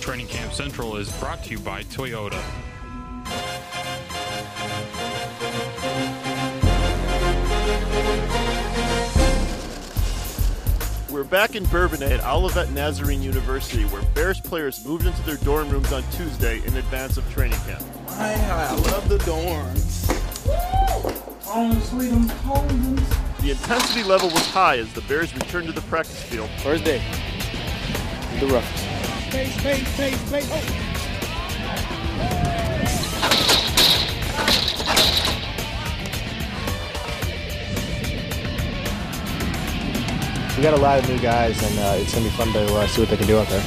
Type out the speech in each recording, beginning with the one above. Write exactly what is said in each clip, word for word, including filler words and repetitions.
Training Camp Central is brought to you by Toyota. We're back in Bourbonnais at Olivet Nazarene University, where Bears players moved into their dorm rooms on Tuesday in advance of training camp. I, I love the dorms. Home sweet home. The intensity level was high as the Bears returned to the practice field. First day, the roughest. Space, space, space, space. Oh. We got a lot of new guys, and uh, it's going to be fun to uh, see what they can do out there.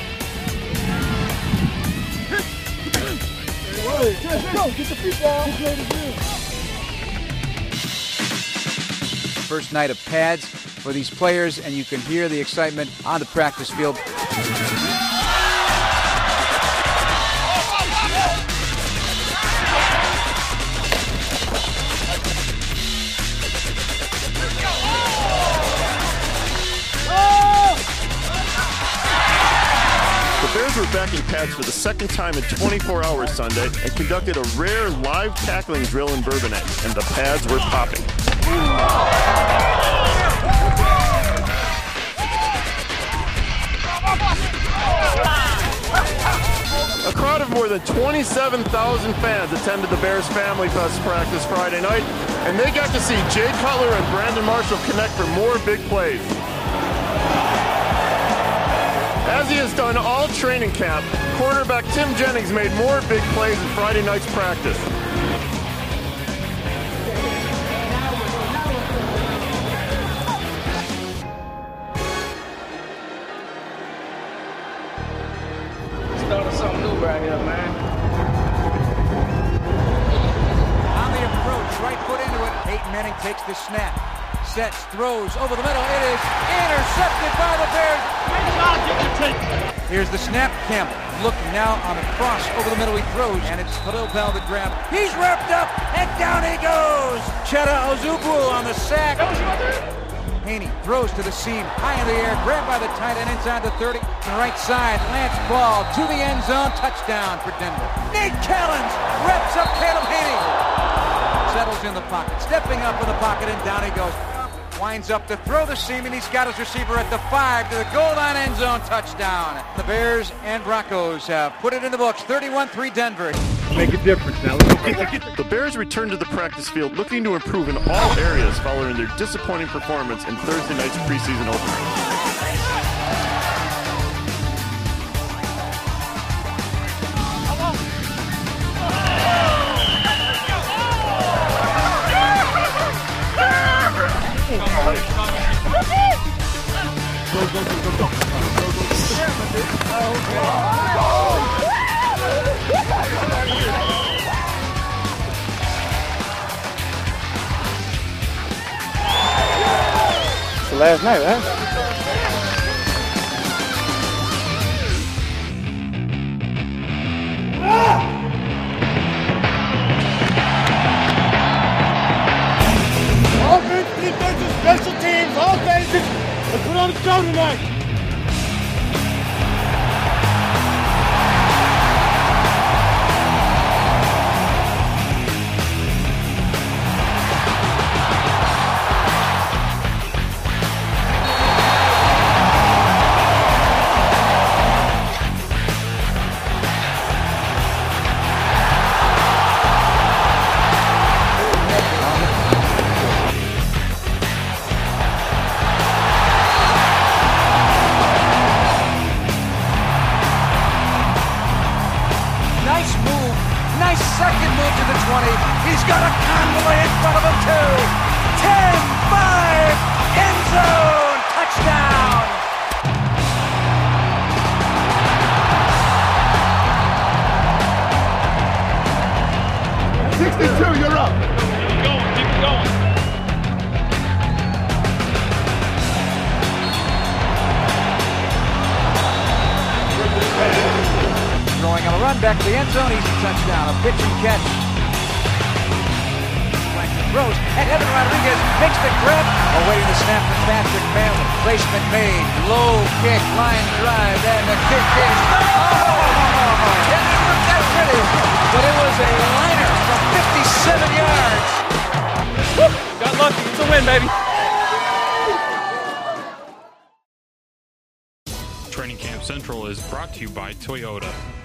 Let's go, get the feet down. First night of pads for these players, and you can hear the excitement on the practice field. The Bears were back in pads for the second time in twenty-four hours Sunday and conducted a rare live tackling drill in Bourbonnais, and the pads were popping. A crowd of more than twenty-seven thousand fans attended the Bears Family Fest practice Friday night, and they got to see Jay Cutler and Brandon Marshall connect for more big plays. As he has done all training camp, quarterback Tim Jennings made more big plays in Friday night's practice. Starting something new right here, man. On the approach, right foot into it. Peyton Manning takes the snap. Sets, throws over the middle. It is intercepted by the Bears. Here's the snap. Campbell looking now on the cross over the middle. He throws, and it's Khalil Bell the grab. He's wrapped up, and down he goes. Cheta Ozugwu on the sack. Haney throws to the seam, high in the air, grabbed by the tight end inside the thirty. On the right side, Lance ball to the end zone. Touchdown for Denver. Nate Callens reps up Caleb Haney. Settles in the pocket, stepping up in the pocket, and down he goes. Winds up to throw the seam, and he's got his receiver at the five to the goal line end zone. Touchdown. The Bears and Broncos have put it in the books. thirty-one three Denver. Make a difference now. The Bears returned to the practice field looking to improve in all areas following their disappointing performance in Thursday night's preseason opener. So last night, huh? Offense, defense, special teams, all basics. Let's put on the show tonight. Nice move. Nice second move to the twenty. He's got a Conway in front of him, too. ten five. End zone. Touchdown. sixty-two, you're up. Keep it going, keep it going. Throwing on a run back to the end zone. Easy touchdown. A pitch and catch. Blackman throws, and Evan Rodriguez makes the grab. Awaiting the snap from Patrick Manley. Placement made. Low kick. Line drive. And the kick is... Oh! win, baby. Training Camp Central is brought to you by Toyota.